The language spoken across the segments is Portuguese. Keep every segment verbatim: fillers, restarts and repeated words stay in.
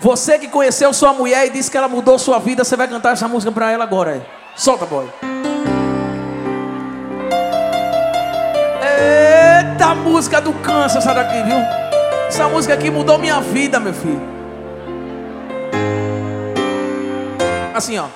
Você que conheceu sua mulher e disse que ela mudou sua vida, você vai cantar essa música pra ela agora. É. Solta, boy. Eita, música do câncer essa daqui, viu? Essa música aqui mudou minha vida, meu filho. Assim, ó.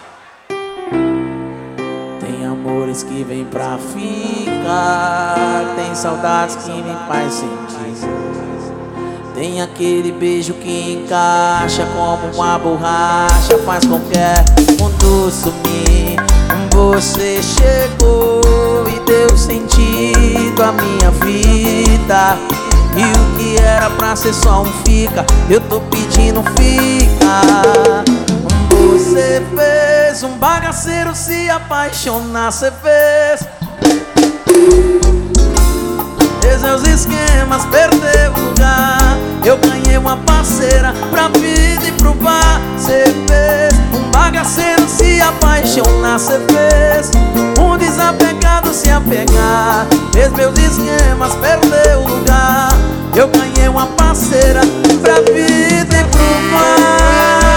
Tem amores que vêm pra ficar, tem saudades que me faz sentir. Tem aquele beijo que encaixa como uma borracha, faz qualquer mundo sumir. Você chegou e deu sentido à minha vida. E o que era pra ser só um fica, eu tô pedindo fica. Você fez um bagaceiro se apaixonar, você fez. Fez seus esquemas, perdeu o lugar. Eu ganhei uma parceira pra vida e pro bar. Cê fez um bagaceiro se apaixonar, cê fez um desapegado se apegar. Fez meus esquemas, perdeu o lugar. Eu ganhei uma parceira pra vida e pro bar.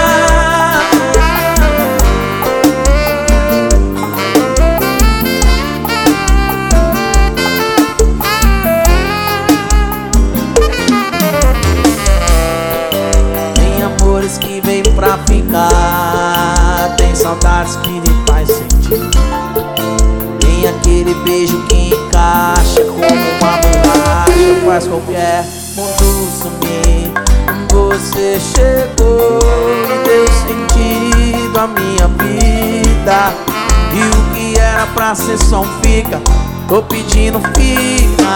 Que vem pra ficar, tem saudades que me faz sentir. Tem aquele beijo que encaixa como uma borracha, faz qualquer mundo sumir. Você chegou e deu sentido à minha vida. E o que era pra ser só um fica, tô pedindo fica.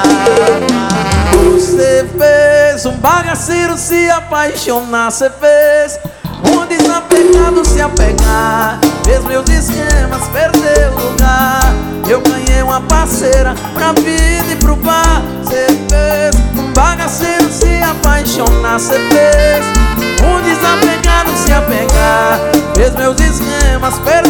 Você fez um bagaceiro se apaixonar, cê fez um desapegado se apegar. Fez meus esquemas, perdeu o lugar. Eu ganhei uma parceira pra vida e pro bar. Cê fez um bagaceiro se apaixonar, cê fez um desapegado se apegar. Fez meus esquemas, perdeu